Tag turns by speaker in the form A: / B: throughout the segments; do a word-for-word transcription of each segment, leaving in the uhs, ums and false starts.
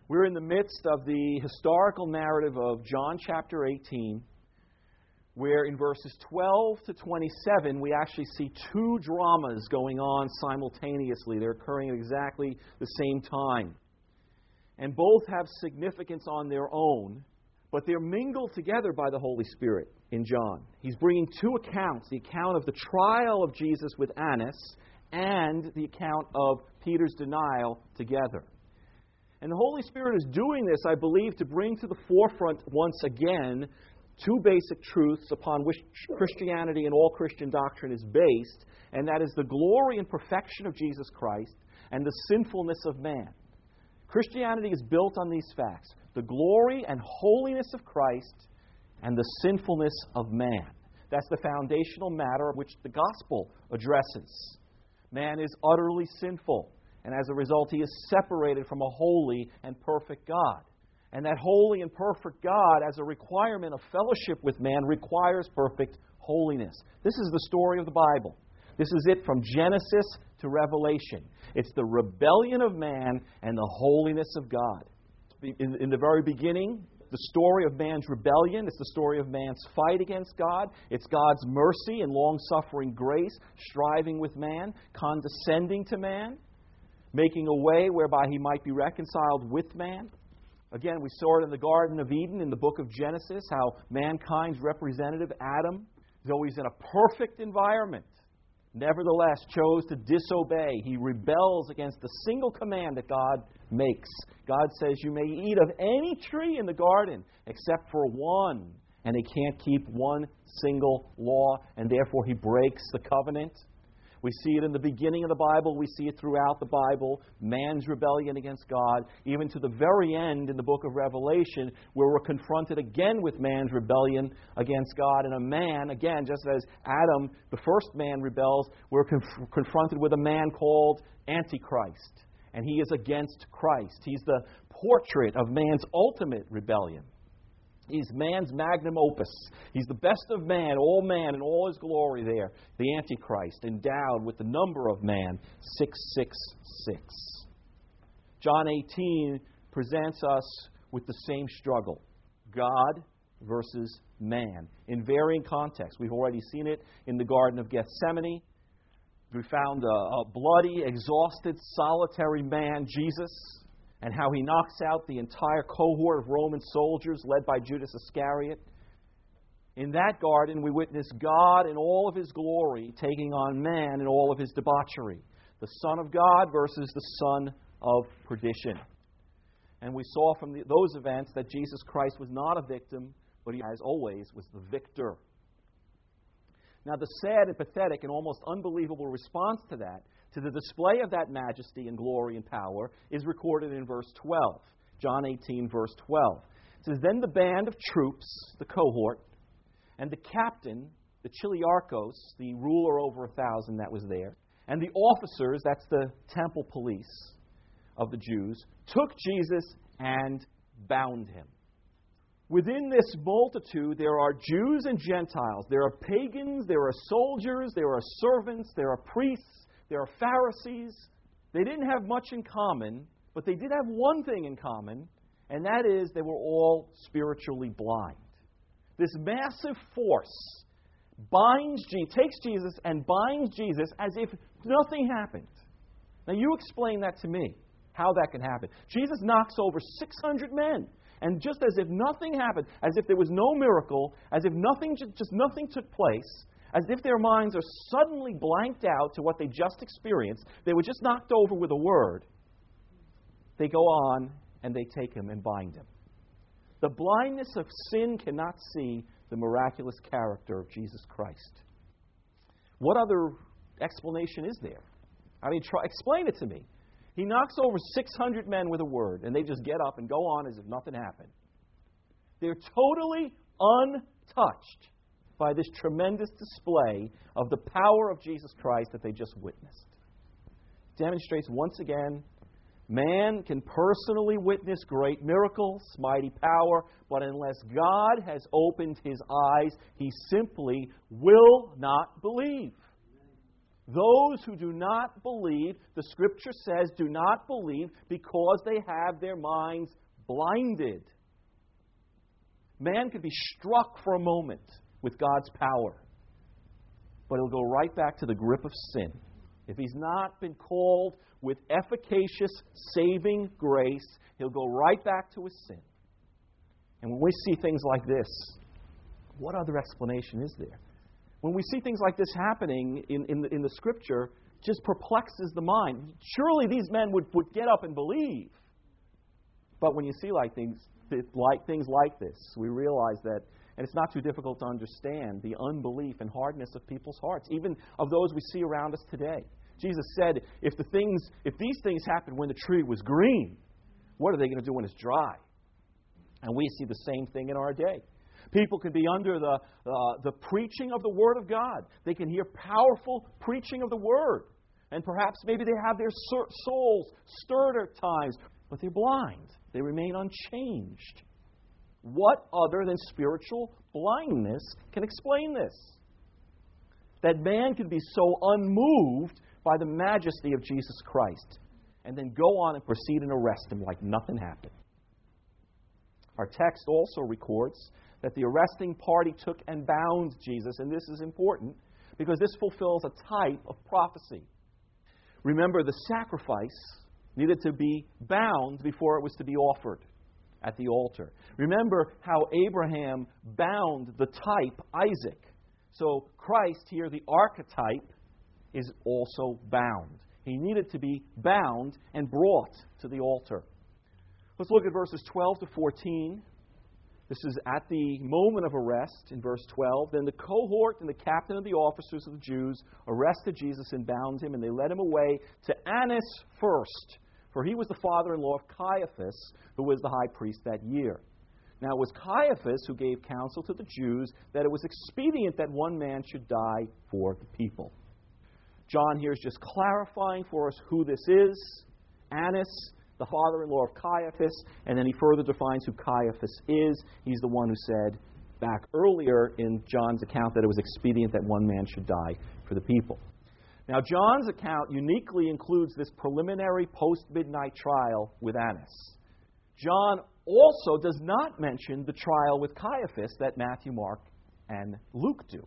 A: We're in the midst of the historical narrative of John chapter eighteen, where in verses twelve to twenty-seven we actually see two dramas going on simultaneously. They're occurring at exactly the same time. And both have significance on their own, but they're mingled together by the Holy Spirit in John. He's bringing two accounts, the account of the trial of Jesus with Annas and the account of Peter's denial together. And the Holy Spirit is doing this, I believe, to bring to the forefront once again two basic truths upon which Christianity and all Christian doctrine is based, and that is the glory and perfection of Jesus Christ and the sinfulness of man. Christianity is built on these facts: the glory and holiness of Christ and the sinfulness of man. That's the foundational matter of which the gospel addresses. Man is utterly sinful, and as a result, he is separated from a holy and perfect God. And that holy and perfect God, as a requirement of fellowship with man, requires perfect holiness. This is the story of the Bible. This is it from Genesis to Revelation. It's the rebellion of man and the holiness of God. In, in the very beginning, the story of man's rebellion. It's the story of man's fight against God. It's God's mercy and long-suffering grace, striving with man, condescending to man, making a way whereby he might be reconciled with man. Again, we saw it in the Garden of Eden in the book of Genesis, how mankind's representative, Adam, though he's in a perfect environment, nevertheless chose to disobey. He rebels against the single command that God makes. God says, you may eat of any tree in the garden except for one. And he can't keep one single law, and therefore he breaks the covenant. We see it in the beginning of the Bible. We see it throughout the Bible. Man's rebellion against God, even to the very end in the book of Revelation, where we're confronted again with man's rebellion against God. And a man, again, just as Adam, the first man, rebels, we're conf- confronted with a man called Antichrist. And he is against Christ. He's the portrait of man's ultimate rebellion. He's man's magnum opus. He's the best of man, all man in all his glory there. The Antichrist, endowed with the number of man, six six six. John eighteen presents us with the same struggle. God versus man, in varying contexts. We've already seen it in the Garden of Gethsemane. We found a, a bloody, exhausted, solitary man, Jesus, and how he knocks out the entire cohort of Roman soldiers led by Judas Iscariot. In that garden, we witness God in all of his glory taking on man in all of his debauchery. The Son of God versus the Son of perdition. And we saw from the, those events that Jesus Christ was not a victim, but he, as always, was the victor. Now, the sad and pathetic and almost unbelievable response to that, to the display of that majesty and glory and power, is recorded in verse twelve. John eighteen, verse twelve. It says, then the band of troops, the cohort, and the captain, the chiliarchos, the ruler over a thousand that was there, and the officers, that's the temple police of the Jews, took Jesus and bound him. Within this multitude, there are Jews and Gentiles. There are pagans, there are soldiers, there are servants, there are priests, there are Pharisees. They didn't have much in common, but they did have one thing in common, and that is they were all spiritually blind. This massive force binds, takes Jesus and binds Jesus as if nothing happened. Now you explain that to me, how that can happen. Jesus knocks over six hundred men. And just as if nothing happened, as if there was no miracle, as if nothing, just nothing took place, as if their minds are suddenly blanked out to what they just experienced, they were just knocked over with a word, they go on and they take him and bind him. The blindness of sin cannot see the miraculous character of Jesus Christ. What other explanation is there? I mean, try, explain it to me. He knocks over six hundred men with a word, and they just get up and go on as if nothing happened. They're totally untouched by this tremendous display of the power of Jesus Christ that they just witnessed. Demonstrates once again, man can personally witness great miracles, mighty power, but unless God has opened his eyes, he simply will not believe. Those who do not believe, the Scripture says, do not believe because they have their minds blinded. Man could be struck for a moment with God's power, but he'll go right back to the grip of sin. If he's not been called with efficacious saving grace, he'll go right back to his sin. And when we see things like this, what other explanation is there? When we see things like this happening in, in, the, in the Scripture, it just perplexes the mind. Surely these men would, would get up and believe. But when you see like things, like things like this, we realize that, and it's not too difficult to understand, the unbelief and hardness of people's hearts, even of those we see around us today. Jesus said, if the things, if these things happened when the tree was green, what are they going to do when it's dry? And we see the same thing in our day. People can be under the, uh, the preaching of the Word of God. They can hear powerful preaching of the Word. And perhaps maybe they have their souls stirred at times, but they're blind. They remain unchanged. What other than spiritual blindness can explain this? That man can be so unmoved by the majesty of Jesus Christ and then go on and proceed and arrest him like nothing happened. Our text also records that the arresting party took and bound Jesus, and this is important because this fulfills a type of prophecy. Remember, the sacrifice needed to be bound before it was to be offered at the altar. Remember how Abraham bound the type, Isaac. So Christ here, the archetype, is also bound. He needed to be bound and brought to the altar. Let's look at verses twelve to fourteen. This is at the moment of arrest in verse twelve. Then the cohort and the captain of the officers of the Jews arrested Jesus and bound him, and they led him away to Annas first, for he was the father-in-law of Caiaphas, who was the high priest that year. Now it was Caiaphas who gave counsel to the Jews that it was expedient that one man should die for the people. John here is just clarifying for us who this is. Annas, the father-in-law of Caiaphas, and then he further defines who Caiaphas is. He's the one who said back earlier in John's account that it was expedient that one man should die for the people. Now, John's account uniquely includes this preliminary post-midnight trial with Annas. John also does not mention the trial with Caiaphas that Matthew, Mark, and Luke do.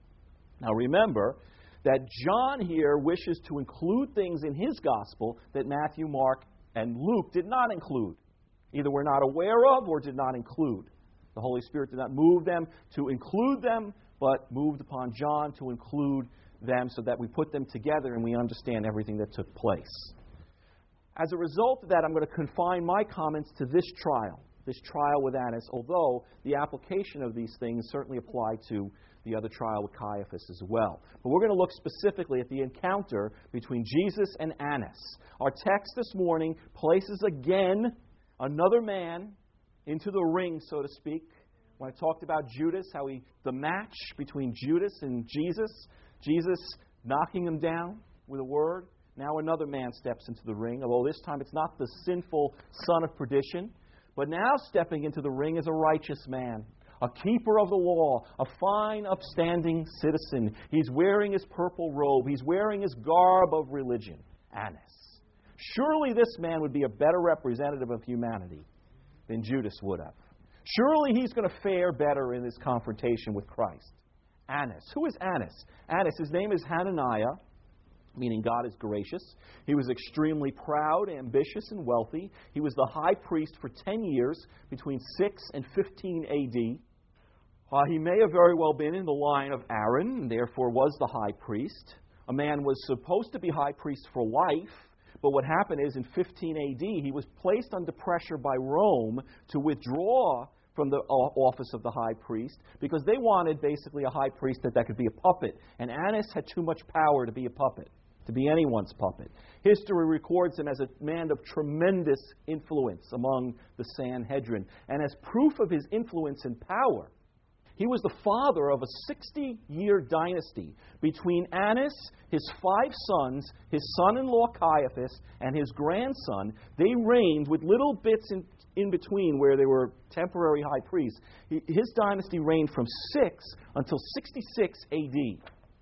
A: Now, remember that John here wishes to include things in his gospel that Matthew, Mark, and Luke did not include. Either we're not aware of or did not include. The Holy Spirit did not move them to include them, but moved upon John to include them so that we put them together and we understand everything that took place. As a result of that, I'm going to confine my comments to this trial, this trial with Annas, although the application of these things certainly apply to the other trial with Caiaphas as well. But we're going to look specifically at the encounter between Jesus and Annas. Our text this morning places again another man into the ring, so to speak. When I talked about Judas, how he, the match between Judas and Jesus, Jesus knocking him down with a word. Now another man steps into the ring, although this time it's not the sinful son of perdition, but now stepping into the ring is a righteous man, a keeper of the law, a fine, upstanding citizen. He's wearing his purple robe. He's wearing his garb of religion, Annas. Surely this man would be a better representative of humanity than Judas would have. Surely he's going to fare better in this confrontation with Christ. Annas. Who is Annas? Annas, his name is Hananiah, meaning God is gracious. He was extremely proud, ambitious, and wealthy. He was the high priest for ten years, between six and fifteen A D. Uh, he may have very well been in the line of Aaron, and therefore was the high priest. A man was supposed to be high priest for life, but what happened is in fifteen A D, he was placed under pressure by Rome to withdraw from the office of the high priest because they wanted basically a high priest that, that could be a puppet. And Annas had too much power to be a puppet, to be anyone's puppet. History records him as a man of tremendous influence among the Sanhedrin. And as proof of his influence and power, he was the father of a sixty-year dynasty between Annas, his five sons, his son-in-law Caiaphas, and his grandson. They reigned with little bits in, in between where they were temporary high priests. His dynasty reigned from six until sixty-six A D.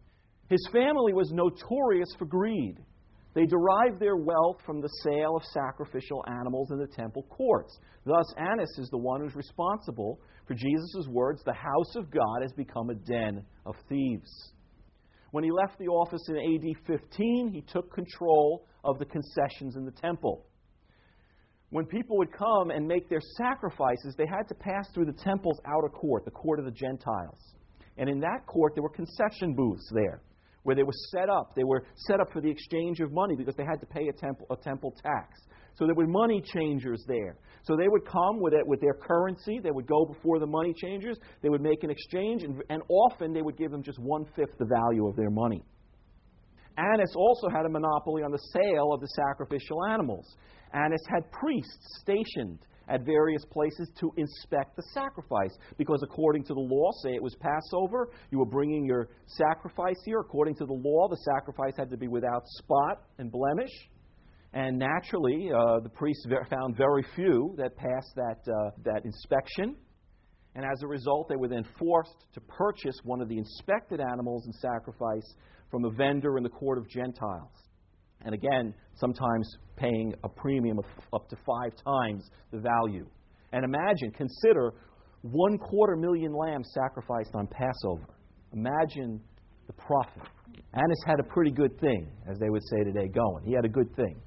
A: His family was notorious for greed. They derived their wealth from the sale of sacrificial animals in the temple courts. Thus, Annas is the one who's responsible for Jesus' words, "The house of God has become a den of thieves." When he left the office in A D fifteen, he took control of the concessions in the temple. When people would come and make their sacrifices, they had to pass through the temple's outer court, the court of the Gentiles. And in that court, there were concession booths there, where they were set up. They were set up for the exchange of money because they had to pay a temple, a temple tax. So there were money changers there. So they would come with it, with their currency. They would go before the money changers. They would make an exchange, and, and often they would give them just one-fifth the value of their money. Annas also had a monopoly on the sale of the sacrificial animals. Annas had priests stationed at various places to inspect the sacrifice, because according to the law, say it was Passover, you were bringing your sacrifice here. According to the law, the sacrifice had to be without spot and blemish. And naturally, uh, the priests found very few that passed that, uh, that inspection. And as a result, they were then forced to purchase one of the inspected animals and sacrifice from a vendor in the court of Gentiles. And again, sometimes paying a premium of up to five times the value. And imagine, consider one quarter million lambs sacrificed on Passover. Imagine the profit. Annas had a pretty good thing, as they would say today, going. He had a good thing.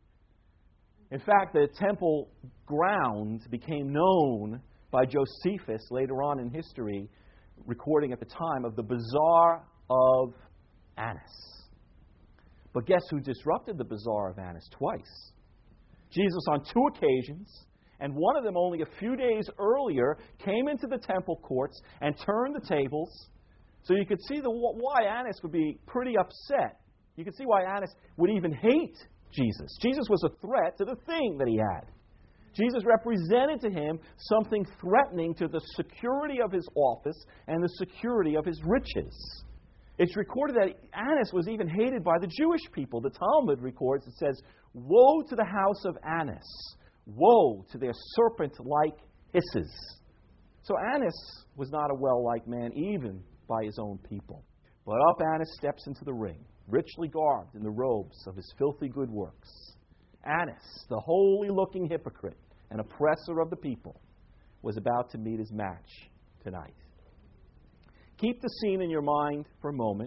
A: In fact, the temple grounds became known by Josephus later on in history, recording at the time of the Bazaar of Annas. But guess who disrupted the Bazaar of Annas twice? Jesus on two occasions, and one of them only a few days earlier, came into the temple courts and turned the tables. So you could see the, why Annas would be pretty upset. You could see why Annas would even hate Jesus. Jesus was a threat to the thing that he had. Jesus represented to him something threatening to the security of his office and the security of his riches. It's recorded that Annas was even hated by the Jewish people. The Talmud records, it says, "Woe to the house of Annas. Woe to their serpent-like hisses." So Annas was not a well-liked man, even by his own people. But up Annas steps into the ring, richly garbed in the robes of his filthy good works. Annas, the holy-looking hypocrite and oppressor of the people, was about to meet his match tonight. Keep the scene in your mind for a moment.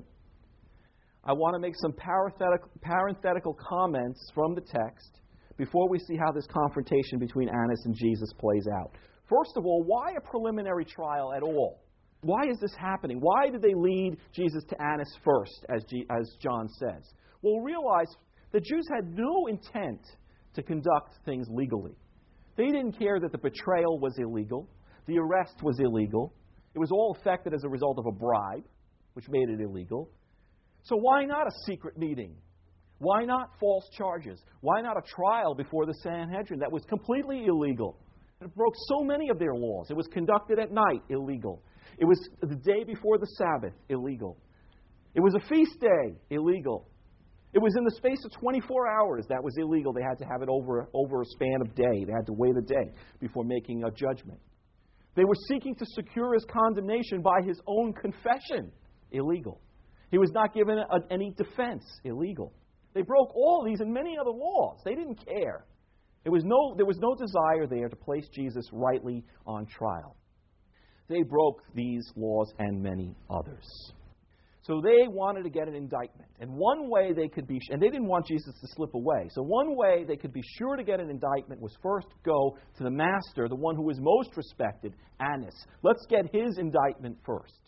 A: I want to make some parenthetical, parenthetical comments from the text before we see how this confrontation between Annas and Jesus plays out. First of all, why a preliminary trial at all? Why is this happening? Why did they lead Jesus to Annas first, as, G, as John says? Well, realize the Jews had no intent to conduct things legally. They didn't care that the betrayal was illegal, the arrest was illegal. It was all effected as a result of a bribe, which made it illegal. So why not a secret meeting? Why not false charges? Why not a trial before the Sanhedrin that was completely illegal? It broke so many of their laws. It was conducted at night, illegal. It was the day before the Sabbath, illegal. It was a feast day, illegal. It was in the space of twenty-four hours, that was illegal. They had to have it over, over a span of day. They had to wait a day before making a judgment. They were seeking to secure his condemnation by his own confession. Illegal. He was not given a, any defense. Illegal. They broke all these and many other laws. They didn't care. There was no, there was no desire there to place Jesus rightly on trial. They broke these laws and many others. So they wanted to get an indictment. And one way they could be, and they didn't want Jesus to slip away. So one way they could be sure to get an indictment was first go to the master, the one who was most respected, Annas. Let's get his indictment first.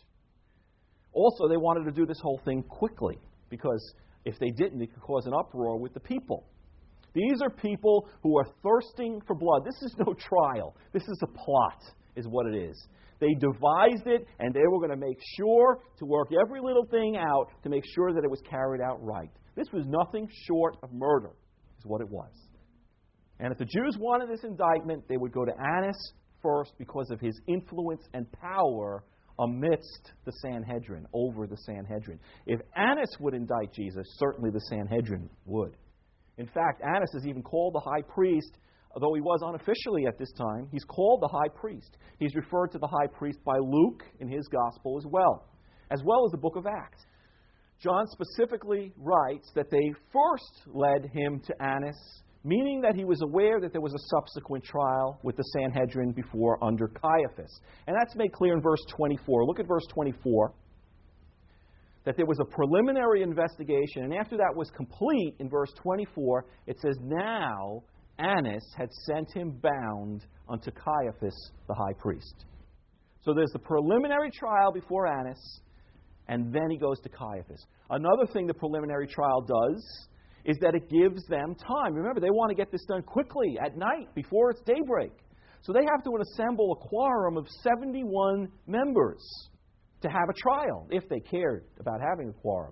A: Also, they wanted to do this whole thing quickly, because if they didn't, it could cause an uproar with the people. These are people who are thirsting for blood. This is no trial. This is a plot, is what it is. They devised it, and they were going to make sure to work every little thing out to make sure that it was carried out right. This was nothing short of murder, is what it was. And if the Jews wanted this indictment, they would go to Annas first because of his influence and power amidst the Sanhedrin, over the Sanhedrin. If Annas would indict Jesus, certainly the Sanhedrin would. In fact, Annas is even called the high priest. Although he was unofficially at this time, he's called the high priest. He's referred to the high priest by Luke in his gospel as well, as well as the book of Acts. John specifically writes that they first led him to Annas, meaning that he was aware that there was a subsequent trial with the Sanhedrin before under Caiaphas. And that's made clear in verse twenty-four. Look at verse twenty-four. That there was a preliminary investigation, and after that was complete, in verse twenty-four, it says, now Annas had sent him bound unto Caiaphas the high priest. So there's the preliminary trial before Annas, and then he goes to Caiaphas. Another thing the preliminary trial does is that it gives them time. Remember, they want to get this done quickly, at night, before it's daybreak. So they have to assemble a quorum of seventy-one members to have a trial, if they cared about having a quorum.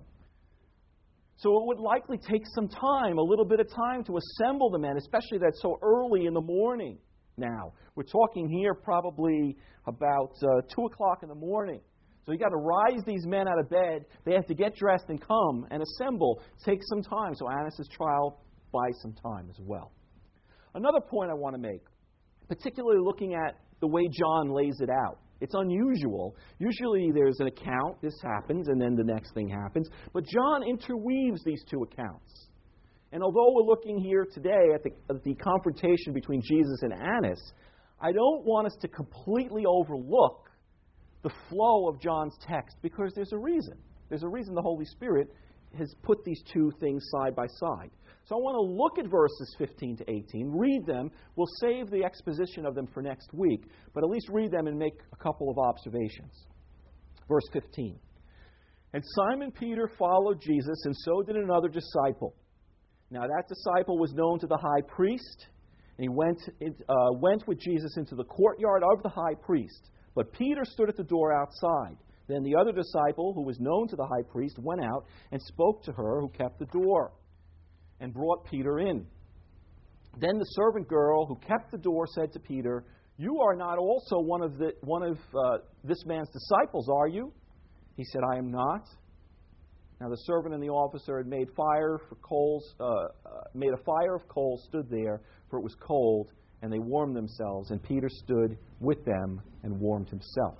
A: So it would likely take some time, a little bit of time, to assemble the men, especially that so early in the morning now. We're talking here probably about uh, two o'clock in the morning. So you've got to rise these men out of bed. They have to get dressed and come and assemble. Take some time. So Annas' trial buys some time as well. Another point I want to make, particularly looking at the way John lays it out. It's unusual. Usually there's an account, this happens, and then the next thing happens. But John interweaves these two accounts. And although we're looking here today at the, at the confrontation between Jesus and Annas, I don't want us to completely overlook the flow of John's text, because there's a reason. There's a reason the Holy Spirit has put these two things side by side. So I want to look at verses fifteen to eighteen, read them. We'll save the exposition of them for next week, but at least read them and make a couple of observations. Verse fifteen. And Simon Peter followed Jesus, and so did another disciple. Now that disciple was known to the high priest, and he went, in, uh, went with Jesus into the courtyard of the high priest. But Peter stood at the door outside. Then the other disciple, who was known to the high priest, went out and spoke to her who kept the door, and brought Peter in. Then the servant girl who kept the door said to Peter, you are not also one of the one of uh, this man's disciples, are you? He said, I am not. Now the servant and the officer had made fire for coals, uh, uh, made a fire of coals, stood there, for it was cold, and they warmed themselves. And Peter stood with them and warmed himself.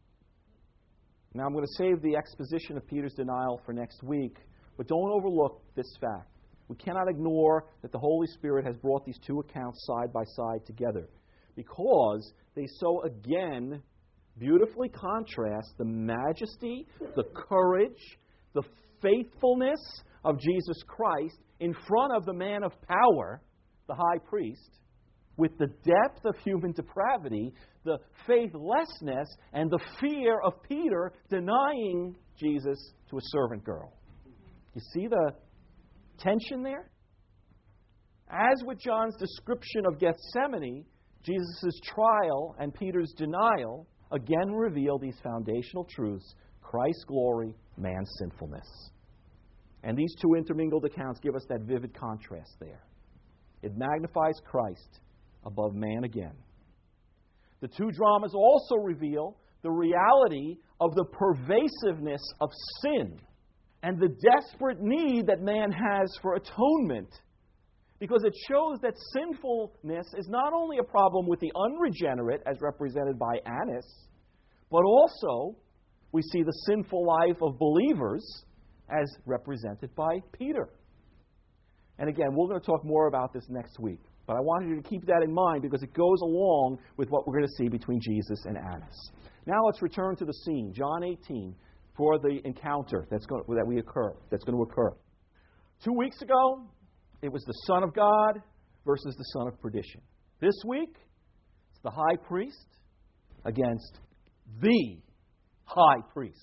A: Now I'm going to save the exposition of Peter's denial for next week, but don't overlook this fact. We cannot ignore that the Holy Spirit has brought these two accounts side by side together, because they so again beautifully contrast the majesty, the courage, the faithfulness of Jesus Christ in front of the man of power, the high priest, with the depth of human depravity, the faithlessness, and the fear of Peter denying Jesus to a servant girl. You see the tension there? As with John's description of Gethsemane, Jesus' trial and Peter's denial again reveal these foundational truths: Christ's glory, man's sinfulness. And these two intermingled accounts give us that vivid contrast there. It magnifies Christ above man again. The two dramas also reveal the reality of the pervasiveness of sin and the desperate need that man has for atonement, because it shows that sinfulness is not only a problem with the unregenerate, as represented by Annas, but also we see the sinful life of believers as represented by Peter. And again, we're going to talk more about this next week, but I wanted you to keep that in mind because it goes along with what we're going to see between Jesus and Annas. Now let's return to the scene, John eighteen, for the encounter that's going to, that we occur that's going to occur. Two weeks ago, it was the Son of God versus the son of perdition. This week, it's the high priest against the high priest.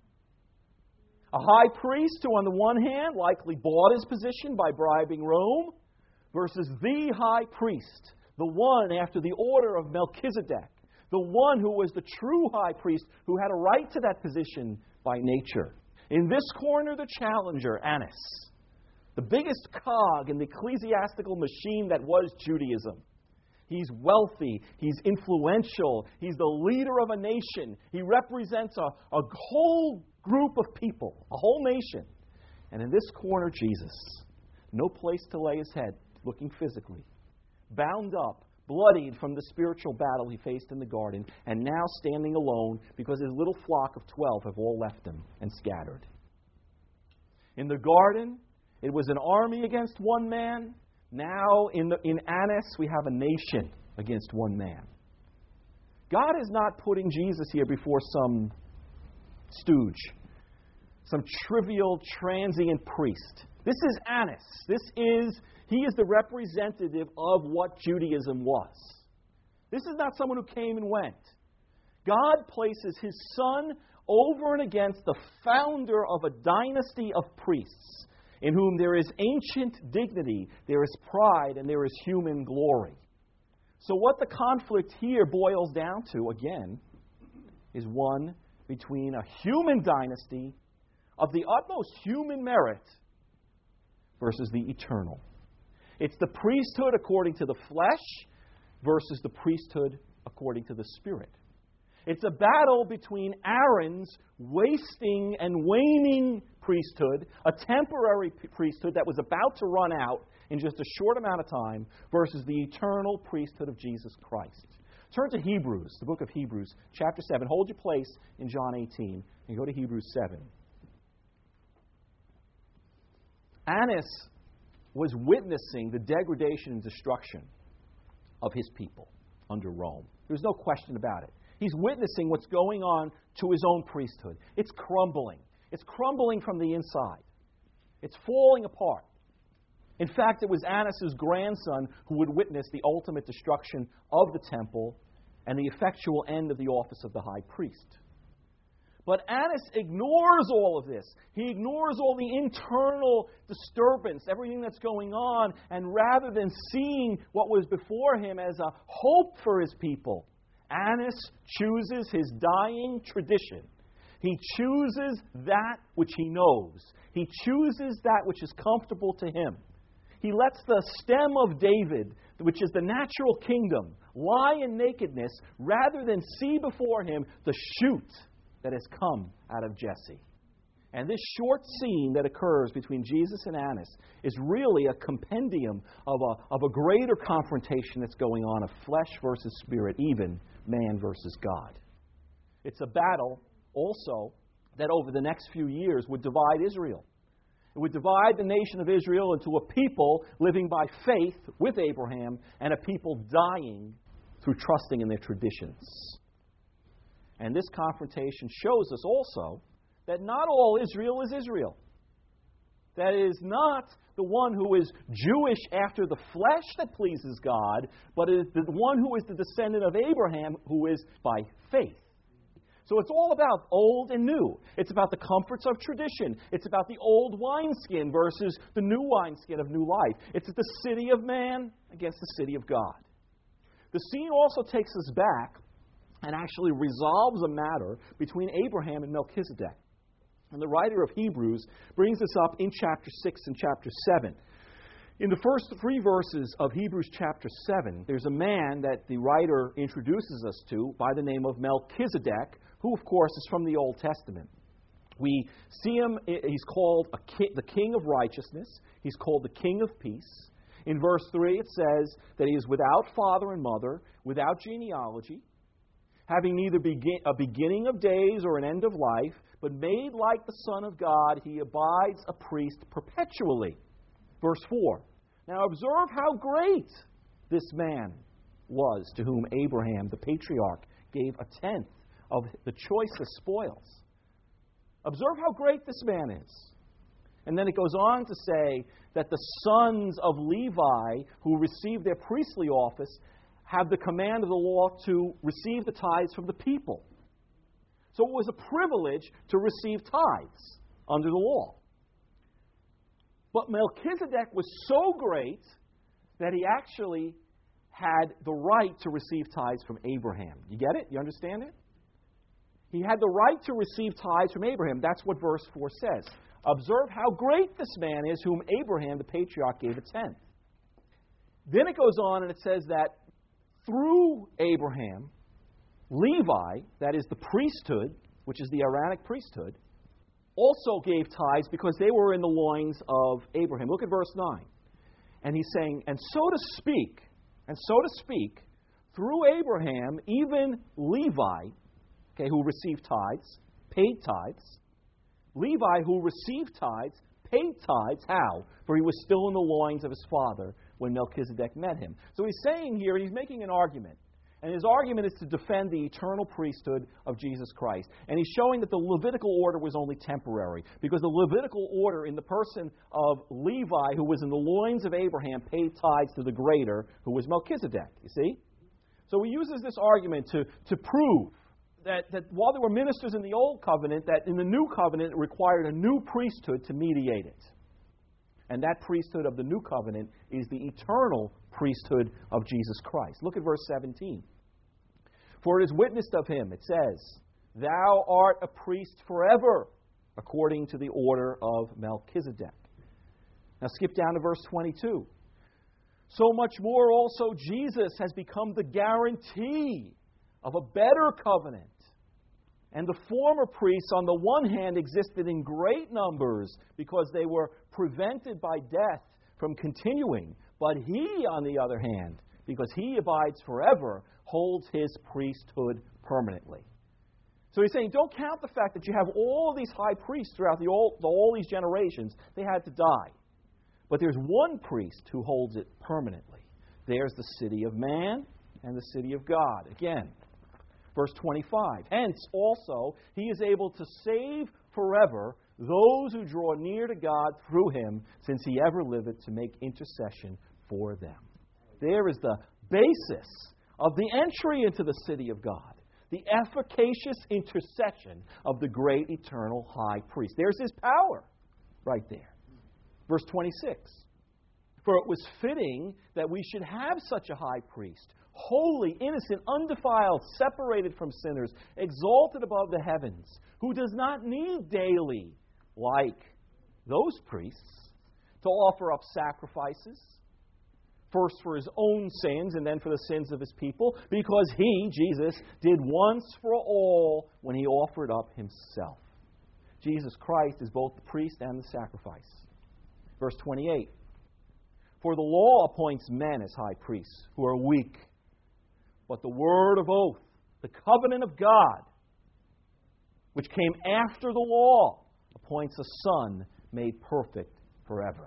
A: A high priest who, on the one hand, likely bought his position by bribing Rome, versus the high priest, the one after the order of Melchizedek, the one who was the true high priest who had a right to that position by nature. In this corner, the challenger, Annas, the biggest cog in the ecclesiastical machine that was Judaism. He's wealthy. He's influential. He's the leader of a nation. He represents a, a whole group of people, a whole nation. And in this corner, Jesus. No place to lay his head, looking physically. Bound up, bloodied from the spiritual battle he faced in the garden, and now standing alone because his little flock of twelve have all left him and scattered. In the garden, it was an army against one man. Now, in, the, in Annas, we have a nation against one man. God is not putting Jesus here before some stooge, some trivial, transient priest. This is Annas. This is, he is the representative of what Judaism was. This is not someone who came and went. God places His Son over and against the founder of a dynasty of priests in whom there is ancient dignity, there is pride, and there is human glory. So what the conflict here boils down to, again, is one between a human dynasty of the utmost human merit versus the eternal. It's the priesthood according to the flesh versus the priesthood according to the Spirit. It's a battle between Aaron's wasting and waning priesthood, a temporary priesthood that was about to run out in just a short amount of time, versus the eternal priesthood of Jesus Christ. Turn to Hebrews, the book of Hebrews, chapter seven. Hold your place in John eighteen and go to Hebrews seven. Annas was witnessing the degradation and destruction of his people under Rome. There's no question about it. He's witnessing what's going on to his own priesthood. It's crumbling. It's crumbling from the inside. It's falling apart. In fact, it was Annas' grandson who would witness the ultimate destruction of the temple and the effectual end of the office of the high priest. But Annas ignores all of this. He ignores all the internal disturbance, everything that's going on, and rather than seeing what was before him as a hope for his people, Annas chooses his dying tradition. He chooses that which he knows. He chooses that which is comfortable to him. He lets the stem of David, which is the natural kingdom, lie in nakedness rather than see before him the shoot that has come out of Jesse. And this short scene that occurs between Jesus and Annas is really a compendium of a, of a greater confrontation that's going on of flesh versus spirit, even man versus God. It's a battle also that over the next few years would divide Israel. It would divide the nation of Israel into a people living by faith with Abraham and a people dying through trusting in their traditions. And this confrontation shows us also that not all Israel is Israel. That it is not the one who is Jewish after the flesh that pleases God, but it is the one who is the descendant of Abraham who is by faith. So it's all about old and new. It's about the comforts of tradition. It's about the old wineskin versus the new wineskin of new life. It's the city of man against the city of God. The scene also takes us back and actually resolves a matter between Abraham and Melchizedek. And the writer of Hebrews brings this up in chapter six and chapter seven. In the first three verses of Hebrews chapter seven, there's a man that the writer introduces us to by the name of Melchizedek, who, of course, is from the Old Testament. We see him, he's called a king, the King of Righteousness. He's called the King of Peace. In verse three, it says that he is without father and mother, without genealogy, having neither begin, a beginning of days or an end of life, but made like the Son of God, he abides a priest perpetually. Verse four. Now observe how great this man was to whom Abraham, the patriarch, gave a tenth of the choicest spoils. Observe how great this man is. And then it goes on to say that the sons of Levi who received their priestly office have the command of the law to receive the tithes from the people. So it was a privilege to receive tithes under the law. But Melchizedek was so great that he actually had the right to receive tithes from Abraham. You get it? You understand it? He had the right to receive tithes from Abraham. That's what verse four says. Observe how great this man is whom Abraham, the patriarch, gave a tenth. Then it goes on and it says that through Abraham, Levi, that is the priesthood, which is the Aaronic priesthood, also gave tithes because they were in the loins of Abraham. Look at verse nine. And he's saying, and so to speak, and so to speak, through Abraham, even Levi, okay, who received tithes, paid tithes, Levi, who received tithes, paid tithes. How? For he was still in the loins of his father when Melchizedek met him. So he's saying here, he's making an argument. And his argument is to defend the eternal priesthood of Jesus Christ. And he's showing that the Levitical order was only temporary, because the Levitical order in the person of Levi, who was in the loins of Abraham, paid tithes to the greater, who was Melchizedek. You see? So he uses this argument to, to prove that, that while there were ministers in the Old Covenant, that in the New Covenant it required a new priesthood to mediate it. And that priesthood of the New Covenant is the eternal priesthood of Jesus Christ. Look at verse seventeen. For it is witnessed of him, it says, Thou art a priest forever, according to the order of Melchizedek. Now skip down to verse twenty-two. So much more also Jesus has become the guarantee of a better covenant. And the former priests, on the one hand, existed in great numbers because they were prevented by death from continuing. But he, on the other hand, because he abides forever, holds his priesthood permanently. So he's saying, don't count the fact that you have all of these high priests throughout the all, the, all these generations. They had to die. But there's one priest who holds it permanently. There's the city of man and the city of God. Again, verse twenty-five. Hence also he is able to save forever those who draw near to God through him, since he ever liveth to make intercession for them. There is the basis of the entry into the city of God. The efficacious intercession of the great eternal high priest. There's his power right there. Verse twenty-six. For it was fitting that we should have such a high priest, holy, innocent, undefiled, separated from sinners, exalted above the heavens, who does not need daily, like those priests, to offer up sacrifices, first for his own sins and then for the sins of his people, because he, Jesus, did once for all when he offered up himself. Jesus Christ is both the priest and the sacrifice. Verse twenty-eight. For the law appoints men as high priests who are weak, but the word of oath, the covenant of God, which came after the law, appoints a son made perfect forever.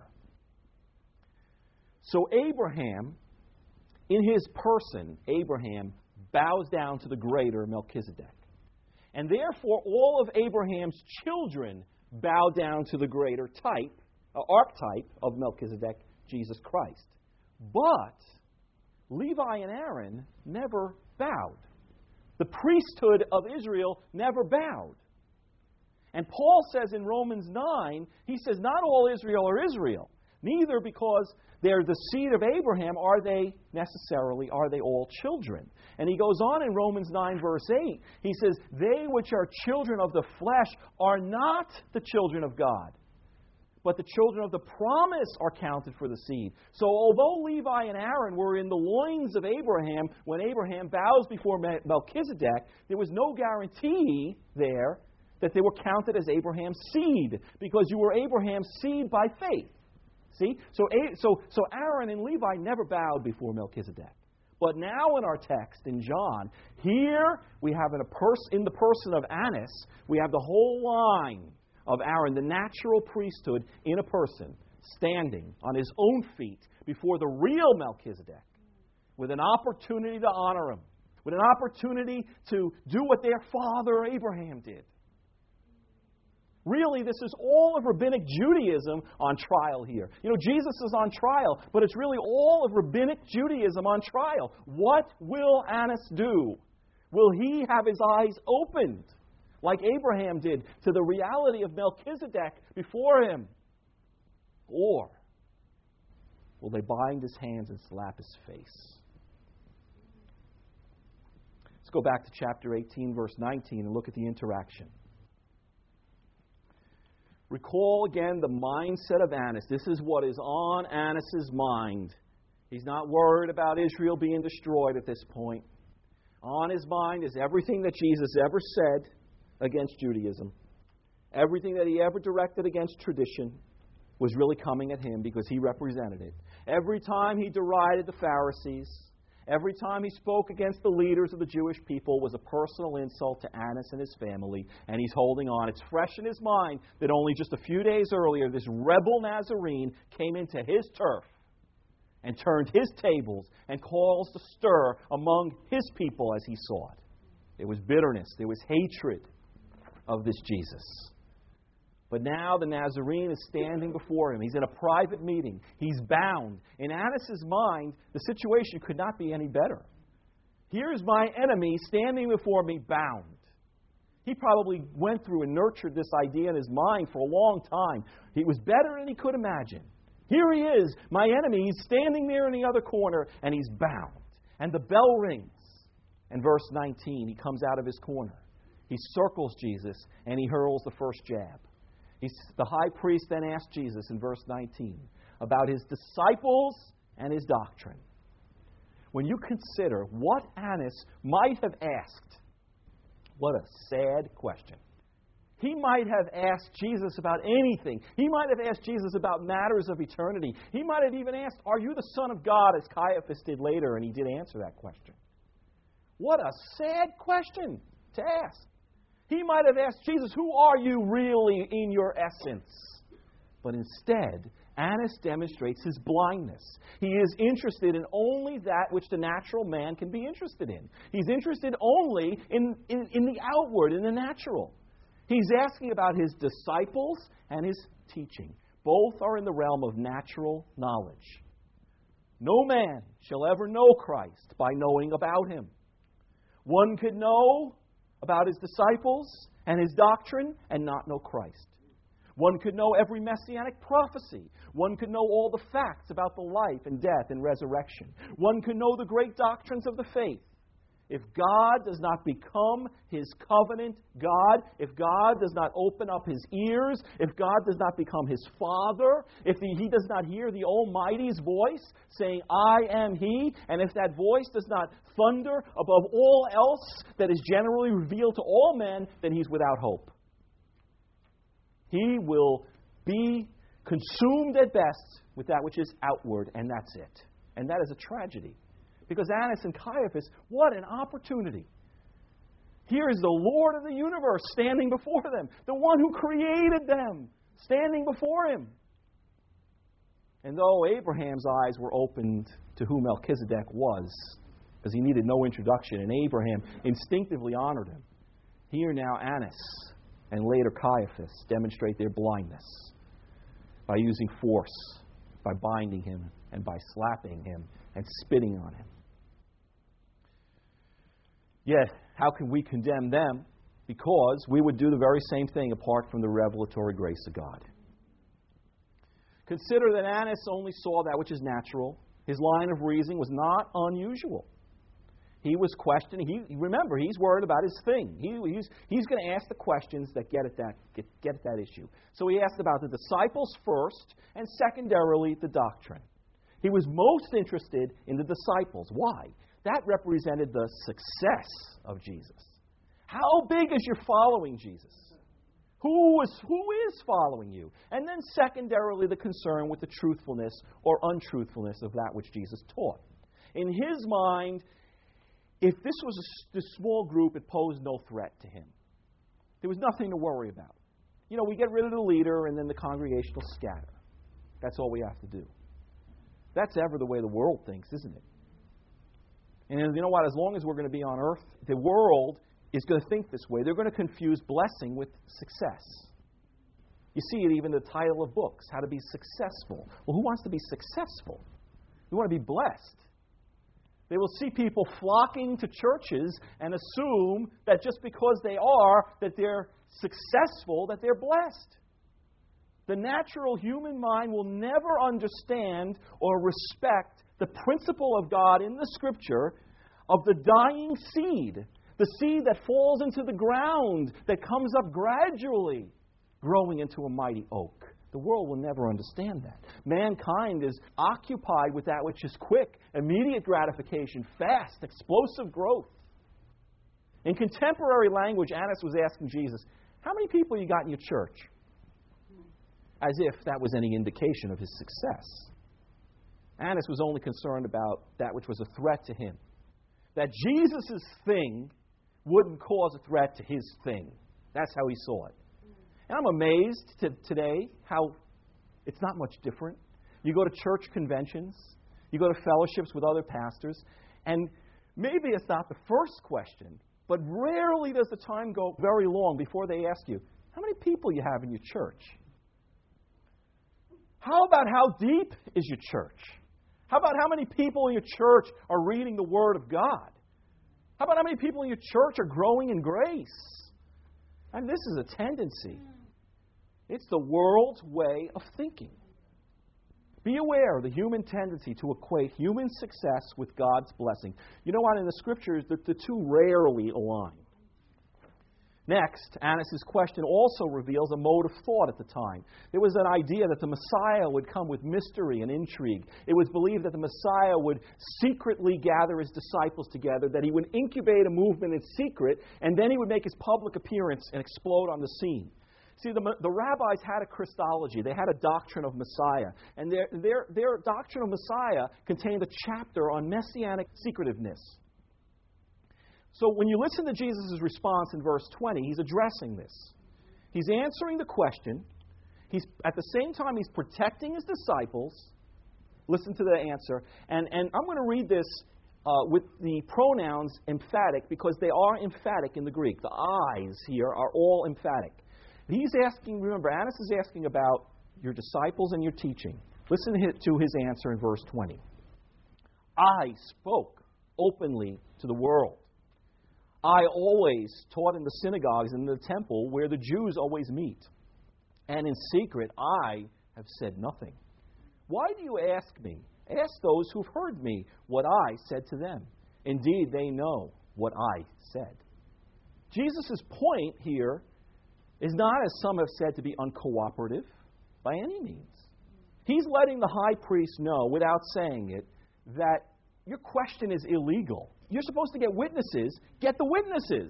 A: So Abraham, in his person, Abraham bows down to the greater Melchizedek. And therefore all of Abraham's children bow down to the greater type, uh, archetype of Melchizedek, Jesus Christ. But Levi and Aaron never bowed. The priesthood of Israel never bowed. And Paul says in Romans nine, he says, not all Israel are Israel. Neither because they're the seed of Abraham are they necessarily, are they all children. And he goes on in Romans nine verse eight, he says, they which are children of the flesh are not the children of God, but the children of the promise are counted for the seed. So although Levi and Aaron were in the loins of Abraham when Abraham bows before Melchizedek, there was no guarantee there that they were counted as Abraham's seed, because you were Abraham's seed by faith. See? So, so, so Aaron and Levi never bowed before Melchizedek. But now in our text in John, here we have in, a pers- in the person of Annas, we have the whole line of Aaron, the natural priesthood in a person, standing on his own feet before the real Melchizedek, with an opportunity to honor him, with an opportunity to do what their father Abraham did. Really, this is all of rabbinic Judaism on trial here. You know, Jesus is on trial, but it's really all of rabbinic Judaism on trial. What will Annas do? Will he have his eyes opened, like Abraham did, to the reality of Melchizedek before him? Or will they bind his hands and slap his face? Let's go back to chapter eighteen, verse nineteen, and look at the interaction. Recall again the mindset of Annas. This is what is on Annas' mind. He's not worried about Israel being destroyed at this point. On his mind is everything that Jesus ever said against Judaism. Everything that he ever directed against tradition was really coming at him because he represented it. Every time he derided the Pharisees, Every time he spoke against the leaders of the Jewish people was a personal insult to Annas and his family, and he's holding on. It's fresh in his mind that only just a few days earlier, this rebel Nazarene came into his turf and turned his tables and caused a stir among his people as he saw it. There was bitterness. There was hatred of this Jesus. But now the Nazarene is standing before him. He's in a private meeting. He's bound. In Annas' mind, the situation could not be any better. Here's my enemy standing before me bound. He probably went through and nurtured this idea in his mind for a long time. It was better than he could imagine. Here he is, my enemy. He's standing there in the other corner, and he's bound. And the bell rings. And verse nineteen, he comes out of his corner. He circles Jesus, and he hurls the first jab. He's, the high priest then asked Jesus in verse nineteen about his disciples and his doctrine. When you consider what Annas might have asked, what a sad question. He might have asked Jesus about anything. He might have asked Jesus about matters of eternity. He might have even asked, "Are you the Son of God?" as Caiaphas did later, and he did answer that question. What a sad question to ask. He might have asked Jesus, "Who are you really in your essence?" But instead, Annas demonstrates his blindness. He is interested in only that which the natural man can be interested in. He's interested only in, in, in the outward, in the natural. He's asking about his disciples and his teaching. Both are in the realm of natural knowledge. No man shall ever know Christ by knowing about him. One could know about his disciples and his doctrine and not know Christ. One could know every messianic prophecy. One could know all the facts about the life and death and resurrection. One could know the great doctrines of the faith. If God does not become his covenant God, if God does not open up his ears, if God does not become his Father, if he, he does not hear the Almighty's voice saying, "I am He," and if that voice does not thunder above all else that is generally revealed to all men, then he's without hope. He will be consumed at best with that which is outward, and that's it. And that is a tragedy. Because Annas and Caiaphas, what an opportunity. Here is the Lord of the universe standing before them, the one who created them, standing before him. And though Abraham's eyes were opened to who Melchizedek was, because he needed no introduction, and Abraham instinctively honored him, here now Annas and later Caiaphas demonstrate their blindness by using force, by binding him, and by slapping him and spitting on him. Yet, how can we condemn them? Because we would do the very same thing apart from the revelatory grace of God. Consider that Annas only saw that which is natural. His line of reasoning was not unusual. He was questioning. He, remember, he's worried about his thing. He, he's he's going to ask the questions that get at that get, get at that issue. So he asked about the disciples first, and secondarily the doctrine. He was most interested in the disciples. Why? That represented the success of Jesus. How big is your following Jesus? Who is, who is following you? And then secondarily, the concern with the truthfulness or untruthfulness of that which Jesus taught. In his mind, if this was a this small group, it posed no threat to him. There was nothing to worry about. You know, we get rid of the leader and then the congregation will scatter. That's all we have to do. That's ever the way the world thinks, isn't it? And you know what? As long as we're going to be on earth, the world is going to think this way. They're going to confuse blessing with success. You see it even in the title of books, How to Be Successful. Well, who wants to be successful? We want to be blessed. They will see people flocking to churches and assume that just because they are, that they're successful, that they're blessed. The natural human mind will never understand or respect the principle of God in the Scripture of the dying seed, the seed that falls into the ground, that comes up gradually, growing into a mighty oak. The world will never understand that. Mankind is occupied with that which is quick, immediate gratification, fast, explosive growth. In contemporary language, Annas was asking Jesus, "How many people you got in your church?" As if that was any indication of his success. Annas was only concerned about that which was a threat to him. That Jesus' thing wouldn't cause a threat to his thing. That's how he saw it. And I'm amazed to today how it's not much different. You go to church conventions, you go to fellowships with other pastors, and maybe it's not the first question, but rarely does the time go very long before they ask you, how many people you have in your church? How about how deep is your church? How about how many people in your church are reading the Word of God? How about how many people in your church are growing in grace? And this is a tendency. It's the world's way of thinking. Be aware of the human tendency to equate human success with God's blessing. You know what? In the Scriptures, the, the two rarely align. Next, Annas' question also reveals a mode of thought at the time. There was an idea that the Messiah would come with mystery and intrigue. It was believed that the Messiah would secretly gather his disciples together, that he would incubate a movement in secret, and then he would make his public appearance and explode on the scene. See, the, the rabbis had a Christology. They had a doctrine of Messiah. And their, their, their doctrine of Messiah contained a chapter on messianic secretiveness. So when you listen to Jesus' response in verse twenty, he's addressing this. He's answering the question. He's at the same time, he's protecting his disciples. Listen to the answer. And, and I'm going to read this uh, with the pronouns emphatic because they are emphatic in the Greek. The I's here are all emphatic. He's asking, remember, Annas is asking about your disciples and your teaching. Listen to his answer in verse twenty. I spoke openly to the world. I always taught in the synagogues and in the temple where the Jews always meet. And in secret, I have said nothing. Why do you ask me? Ask those who've heard me what I said to them. Indeed, they know what I said. Jesus' point here is not, as some have said, to be uncooperative by any means. He's letting the high priest know, without saying it, that your question is illegal. You're supposed to get witnesses. Get the witnesses.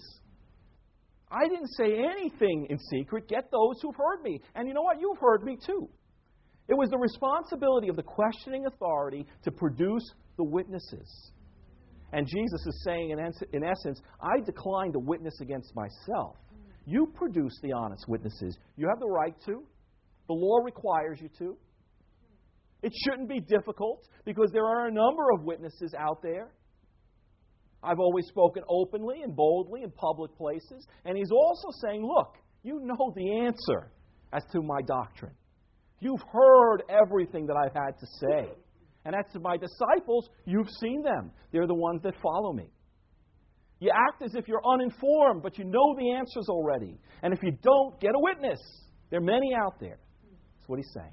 A: I didn't say anything in secret. Get those who've heard me. And you know what? You've heard me too. It was the responsibility of the questioning authority to produce the witnesses. And Jesus is saying, in, in essence, I decline to witness against myself. You produce the honest witnesses. You have the right to. The law requires you to. It shouldn't be difficult because there are a number of witnesses out there. I've always spoken openly and boldly in public places. And he's also saying, look, you know the answer as to my doctrine. You've heard everything that I've had to say. And as to my disciples, you've seen them. They're the ones that follow me. You act as if you're uninformed, but you know the answers already. And if you don't, get a witness. There are many out there. That's what he's saying.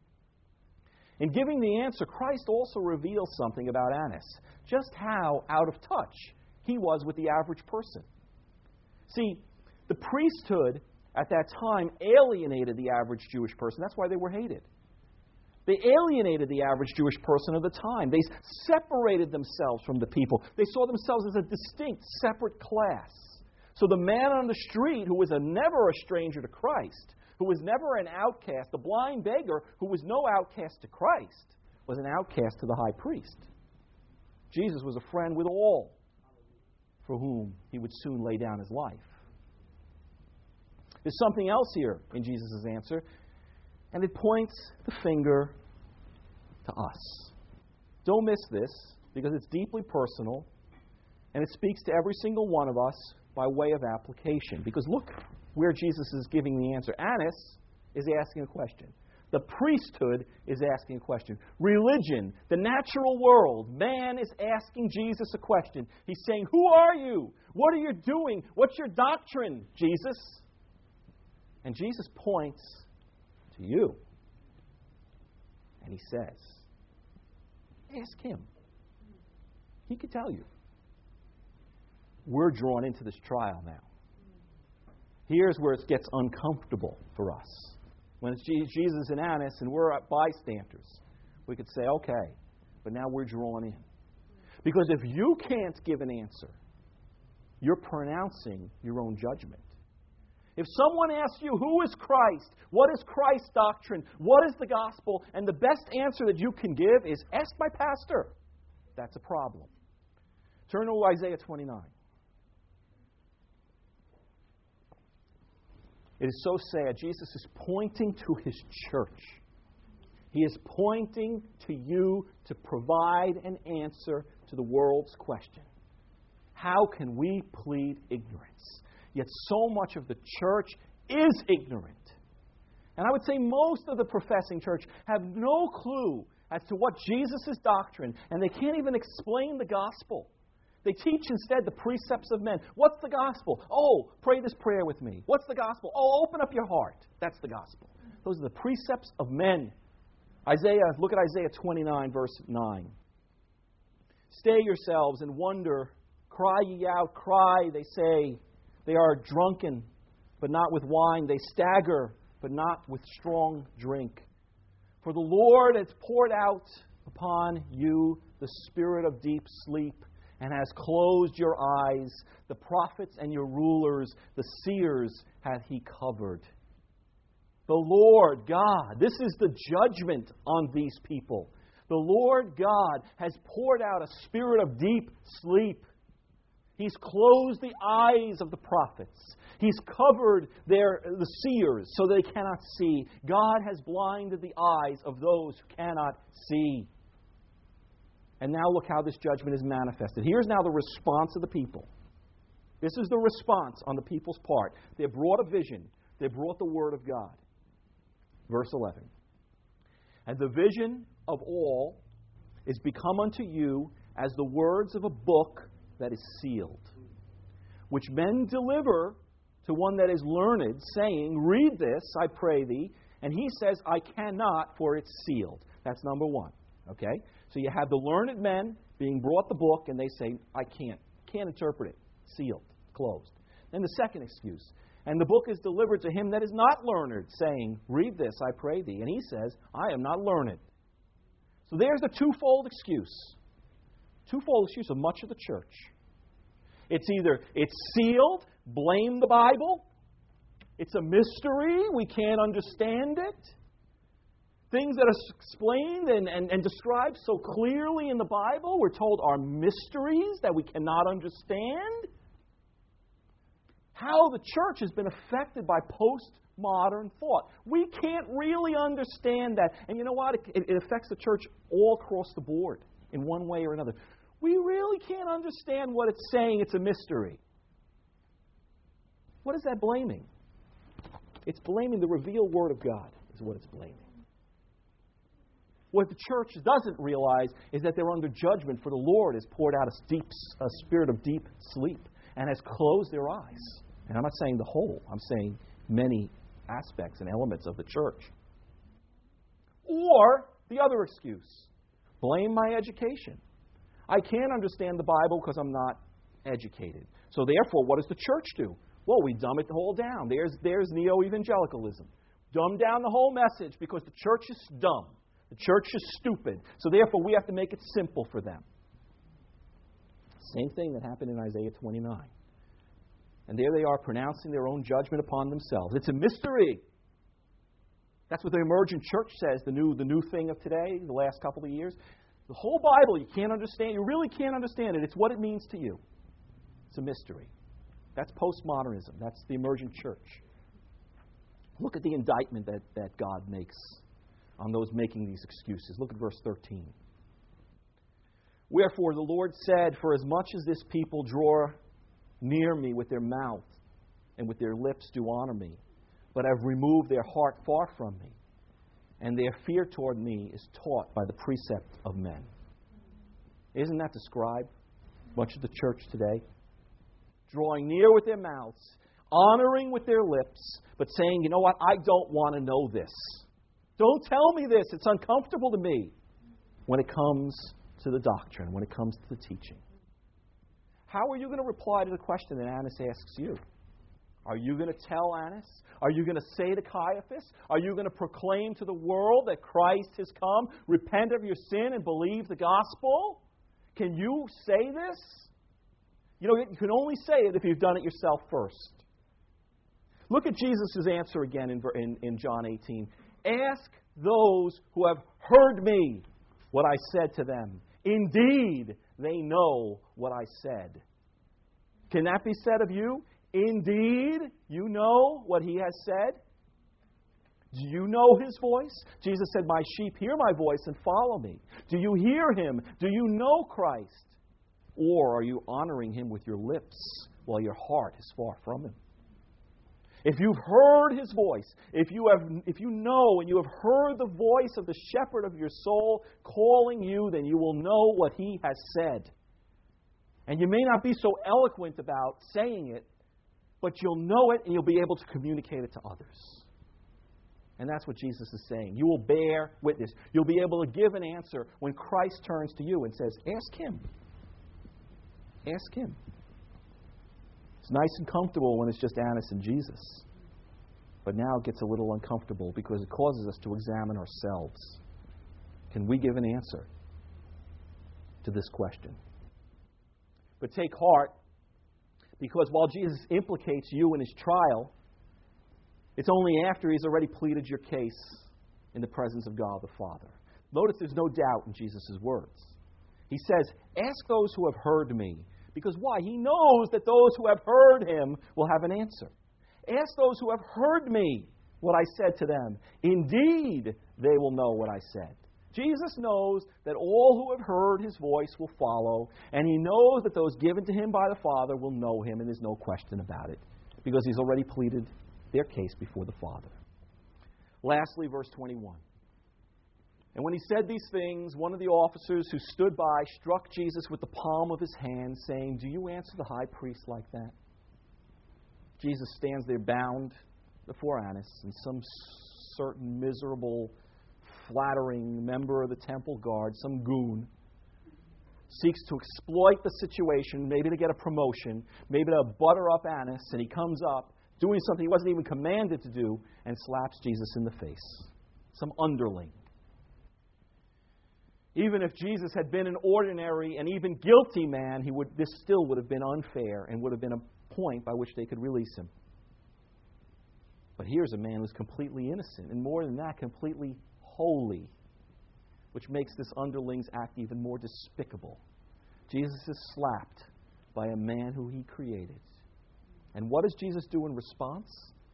A: In giving the answer, Christ also reveals something about Annas, just how out of touch he was with the average person. See, the priesthood at that time alienated the average Jewish person. That's why they were hated. They alienated the average Jewish person of the time. They separated themselves from the people. They saw themselves as a distinct, separate class. So the man on the street who was a, never a stranger to Christ, who was never an outcast, the blind beggar who was no outcast to Christ, was an outcast to the high priest. Jesus was a friend with all for whom he would soon lay down his life. There's something else here in Jesus' answer, and it points the finger to us. Don't miss this, because it's deeply personal, and it speaks to every single one of us by way of application. Because look where Jesus is giving the answer. Annas is asking a question. The priesthood is asking a question. Religion, the natural world, man is asking Jesus a question. He's saying, who are you? What are you doing? What's your doctrine, Jesus? And Jesus points to you. And he says, ask him. He could tell you. We're drawn into this trial now. Here's where it gets uncomfortable for us. When it's Jesus and Annas and we're bystanders, we could say, okay, but now we're drawn in. Because if you can't give an answer, you're pronouncing your own judgment. If someone asks you, who is Christ? What is Christ's doctrine? What is the gospel? And the best answer that you can give is, ask my pastor. That's a problem. Turn to Isaiah twenty-nine. It is so sad. Jesus is pointing to His church. He is pointing to you to provide an answer to the world's question. How can we plead ignorance? Yet so much of the church is ignorant. And I would say most of the professing church have no clue as to what Jesus' doctrine, and they can't even explain the gospel. They teach instead the precepts of men. What's the gospel? Oh, pray this prayer with me. What's the gospel? Oh, open up your heart. That's the gospel. Those are the precepts of men. Isaiah, look at Isaiah twenty-nine, verse nine. Stay yourselves and wonder. Cry ye out, cry, they say. They are drunken, but not with wine. They stagger, but not with strong drink. For the Lord has poured out upon you the spirit of deep sleep, and has closed your eyes. The prophets and your rulers, the seers, hath He covered. The Lord God, this is the judgment on these people. The Lord God has poured out a spirit of deep sleep. He's closed the eyes of the prophets. He's covered their, the seers so they cannot see. God has blinded the eyes of those who cannot see. And now look how this judgment is manifested. Here's now the response of the people. This is the response on the people's part. They brought a vision. They brought the Word of God. Verse eleven. And the vision of all is become unto you as the words of a book that is sealed, which men deliver to one that is learned, saying, read this, I pray thee. And he says, I cannot, for it's sealed. That's number one. Okay? So you have the learned men being brought the book, and they say, I can't. Can't interpret it. Sealed. Closed. Then the second excuse. And the book is delivered to him that is not learned, saying, read this, I pray thee. And he says, I am not learned. So there's the twofold excuse. Twofold excuse of much of the church. It's either it's sealed, blame the Bible. It's a mystery, we can't understand it. Things that are explained and, and, and described so clearly in the Bible, we're told are mysteries that we cannot understand. How the church has been affected by postmodern thought. We can't really understand that. And you know what? It, it affects the church all across the board in one way or another. We really can't understand what it's saying. It's a mystery. What is that blaming? It's blaming the revealed Word of God, is what it's blaming. What the church doesn't realize is that they're under judgment, for the Lord has poured out a, deep, a spirit of deep sleep and has closed their eyes. And I'm not saying the whole. I'm saying many aspects and elements of the church. Or the other excuse. Blame my education. I can't understand the Bible because I'm not educated. So therefore, what does the church do? Well, we dumb it all down. There's, there's neo-evangelicalism. Dumb down the whole message because the church is dumb. The church is stupid. So therefore, we have to make it simple for them. Same thing that happened in Isaiah twenty-nine. And there they are pronouncing their own judgment upon themselves. It's a mystery. That's what the emergent church says, the new, the new thing of today, the last couple of years. The whole Bible, you can't understand. You really can't understand it. It's what it means to you. It's a mystery. That's postmodernism. That's the emergent church. Look at the indictment that, that God makes on those making these excuses. Look at verse thirteen. Wherefore the Lord said, for as much as this people draw near me with their mouth and with their lips do honor me, but have removed their heart far from me, and their fear toward me is taught by the precept of men. Isn't that described much of the church today? Drawing near with their mouths, honoring with their lips, but saying, you know what, I don't want to know this. Don't tell me this. It's uncomfortable to me when it comes to the doctrine, when it comes to the teaching. How are you going to reply to the question that Annas asks you? Are you going to tell Annas? Are you going to say to Caiaphas? Are you going to proclaim to the world that Christ has come? Repent of your sin and believe the gospel? Can you say this? You know, you can only say it if you've done it yourself first. Look at Jesus' answer again in, in, in John eighteen. Ask those who have heard me what I said to them. Indeed, they know what I said. Can that be said of you? Indeed, you know what He has said? Do you know His voice? Jesus said, my sheep hear my voice and follow me. Do you hear Him? Do you know Christ? Or are you honoring Him with your lips while your heart is far from Him? If you've heard His voice, if you have, if you know and you have heard the voice of the shepherd of your soul calling you, then you will know what He has said. And you may not be so eloquent about saying it, but you'll know it and you'll be able to communicate it to others. And that's what Jesus is saying. You will bear witness. You'll be able to give an answer when Christ turns to you and says, ask Him. Ask Him. It's nice and comfortable when it's just Annas and Jesus. But now it gets a little uncomfortable because it causes us to examine ourselves. Can we give an answer to this question? But take heart, because while Jesus implicates you in His trial, it's only after He's already pleaded your case in the presence of God the Father. Notice there's no doubt in Jesus' words. He says, ask those who have heard me. Because why? He knows that those who have heard Him will have an answer. Ask those who have heard me what I said to them. Indeed, they will know what I said. Jesus knows that all who have heard His voice will follow, and He knows that those given to Him by the Father will know Him, and there's no question about it, because He's already pleaded their case before the Father. Lastly, verse twenty-one. And when He said these things, one of the officers who stood by struck Jesus with the palm of his hand, saying, do you answer the high priest like that? Jesus stands there bound before Annas, and some certain miserable, flattering member of the temple guard, some goon, seeks to exploit the situation, maybe to get a promotion, maybe to butter up Annas, and he comes up doing something he wasn't even commanded to do, and slaps Jesus in the face. Some underling. Even if Jesus had been an ordinary and even guilty man, he would, this still would have been unfair and would have been a point by which they could release him. But here's a man who's completely innocent, and more than that, completely holy, which makes this underling's act even more despicable. Jesus is slapped by a man who He created. And what does Jesus do in response?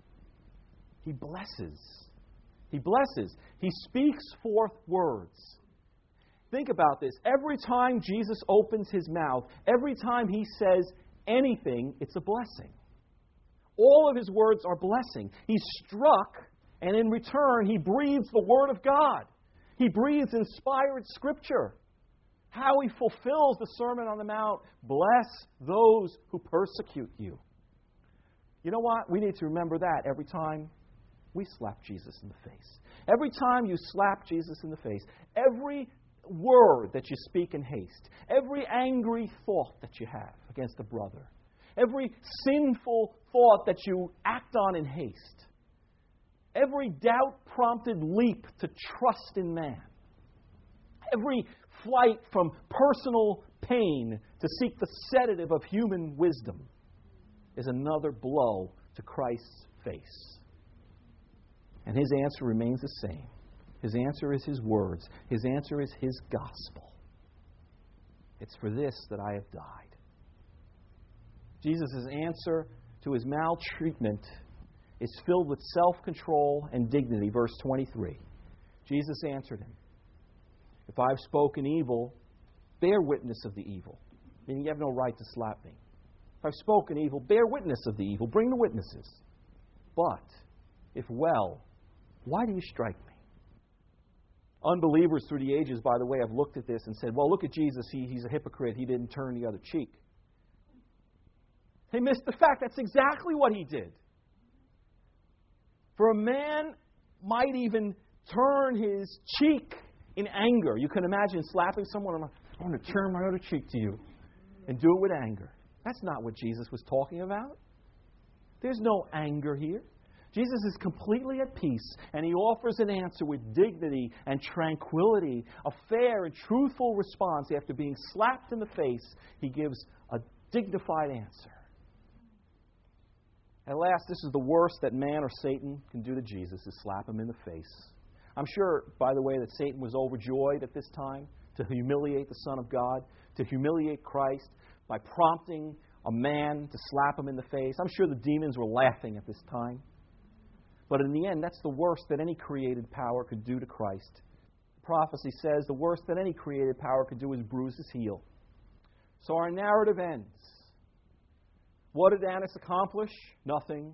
A: He blesses. He blesses. He speaks forth words. Think about this. Every time Jesus opens His mouth, every time He says anything, it's a blessing. All of His words are blessing. He's struck, and in return, He breathes the Word of God. He breathes inspired Scripture. How He fulfills the Sermon on the Mount, bless those who persecute you. You know what? We need to remember that every time we slap Jesus in the face. Every time you slap Jesus in the face, every word that you speak in haste, every angry thought that you have against a brother, every sinful thought that you act on in haste, every doubt-prompted leap to trust in man, every flight from personal pain to seek the sedative of human wisdom is another blow to Christ's face. And His answer remains the same. His answer is His words. His answer is His gospel. It's for this that I have died. Jesus' answer to His maltreatment is filled with self-control and dignity. Verse twenty-three. Jesus answered him, if I've spoken evil, bear witness of the evil. Meaning you have no right to slap me. If I've spoken evil, bear witness of the evil. Bring the witnesses. But if well, why do you strike me? Unbelievers through the ages, by the way, have looked at this and said, well, look at Jesus. He, he's a hypocrite. He didn't turn the other cheek. They missed the fact that's exactly what He did. For a man might even turn his cheek in anger. You can imagine slapping someone and I'm going to turn my other cheek to you and do it with anger. That's not what Jesus was talking about. There's no anger here. Jesus is completely at peace, and He offers an answer with dignity and tranquility, a fair and truthful response. After being slapped in the face, He gives a dignified answer. At last, this is the worst that man or Satan can do to Jesus, is slap him in the face. I'm sure, by the way, that Satan was overjoyed at this time to humiliate the Son of God, to humiliate Christ by prompting a man to slap him in the face. I'm sure the demons were laughing at this time. But in the end, that's the worst that any created power could do to Christ. Prophecy says the worst that any created power could do is bruise his heel. So our narrative ends. What did Annas accomplish? Nothing.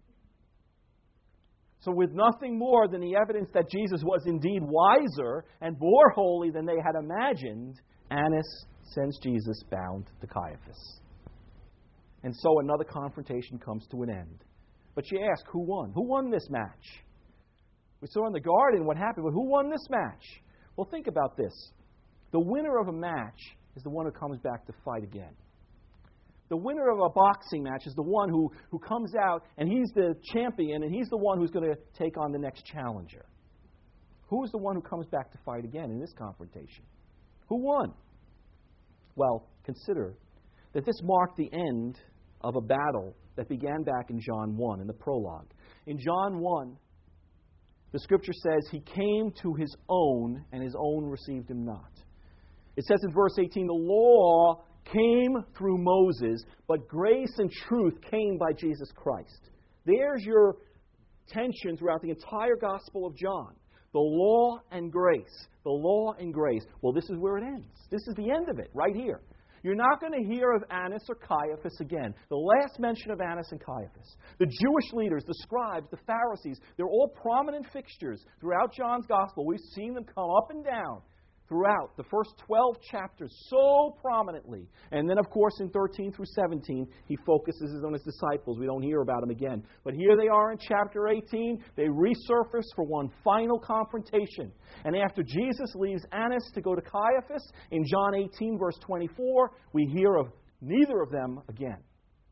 A: So with nothing more than the evidence that Jesus was indeed wiser and more holy than they had imagined, Annas sends Jesus bound to Caiaphas. And so another confrontation comes to an end. But you ask, who won? Who won this match? We saw in the garden what happened, but who won this match? Well, think about this. The winner of a match is the one who comes back to fight again. The winner of a boxing match is the one who, who comes out and he's the champion and he's the one who's going to take on the next challenger. Who is the one who comes back to fight again in this confrontation? Who won? Well, consider that this marked the end of a battle that began back in John one, in the prologue. In John one, the Scripture says, He came to His own, and His own received Him not. It says in verse eighteen, the law came through Moses, but grace and truth came by Jesus Christ. There's your tension throughout the entire Gospel of John. The law and grace. The law and grace. Well, this is where it ends. This is the end of it, right here. You're not going to hear of Annas or Caiaphas again. The last mention of Annas and Caiaphas. The Jewish leaders, the scribes, the Pharisees, they're all prominent fixtures throughout John's Gospel. We've seen them come up and down throughout the first twelve chapters so prominently. And then, of course, in thirteen through seventeen, he focuses on his disciples. We don't hear about them again. But here they are in chapter eighteen. They resurface for one final confrontation. And after Jesus leaves Annas to go to Caiaphas, in John eighteen, verse twenty-four, we hear of neither of them again.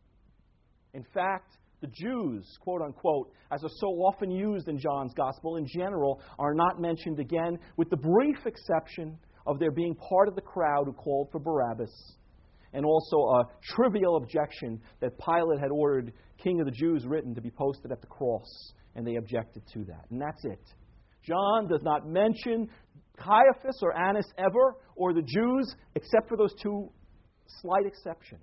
A: In fact, the Jews, quote unquote, as are so often used in John's Gospel in general, are not mentioned again, with the brief exception of their being part of the crowd who called for Barabbas, and also a trivial objection that Pilate had ordered King of the Jews written to be posted at the cross, and they objected to that. And that's it. John does not mention Caiaphas or Annas ever, or the Jews, except for those two slight exceptions.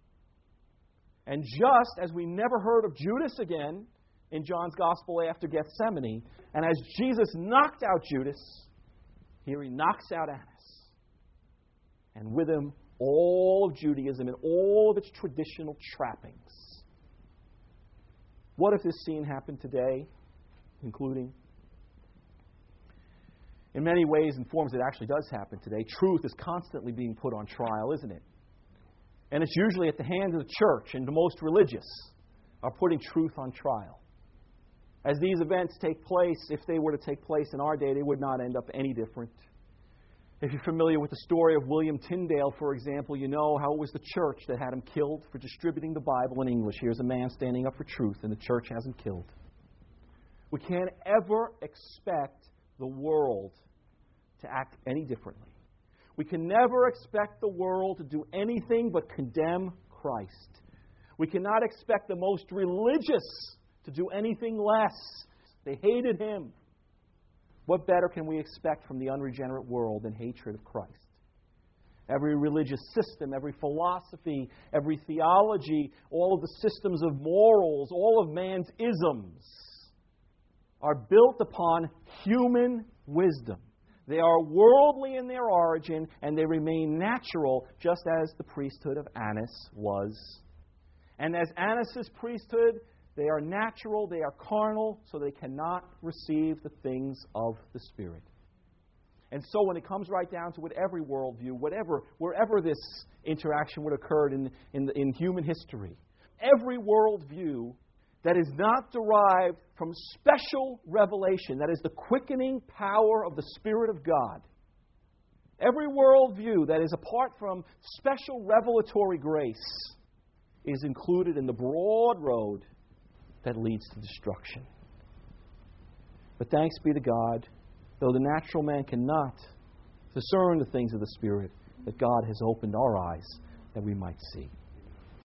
A: And just as we never heard of Judas again in John's Gospel after Gethsemane, and as Jesus knocked out Judas, here he knocks out Annas. And with him, all of Judaism and all of its traditional trappings. What if this scene happened today, including? In many ways and forms, it actually does happen today. Truth is constantly being put on trial, isn't it? And it's usually at the hands of the church, and the most religious are putting truth on trial. As these events take place, if they were to take place in our day, they would not end up any different. If you're familiar with the story of William Tyndale, for example, you know how it was the church that had him killed for distributing the Bible in English. Here's a man standing up for truth, and the church has him killed. We can't ever expect the world to act any differently. We can never expect the world to do anything but condemn Christ. We cannot expect the most religious to do anything less. They hated Him. What better can we expect from the unregenerate world than hatred of Christ? Every religious system, every philosophy, every theology, all of the systems of morals, all of man's isms are built upon human wisdom. They are worldly in their origin, and they remain natural, just as the priesthood of Annas was. And as Annas' priesthood, they are natural, they are carnal, so they cannot receive the things of the Spirit. And so when it comes right down to it, every worldview, whatever, wherever this interaction would occur in, in, in human history, every worldview that is not derived from special revelation, that is the quickening power of the Spirit of God. Every worldview that is apart from special revelatory grace is included in the broad road that leads to destruction. But thanks be to God, though the natural man cannot discern the things of the Spirit, that God has opened our eyes that we might see.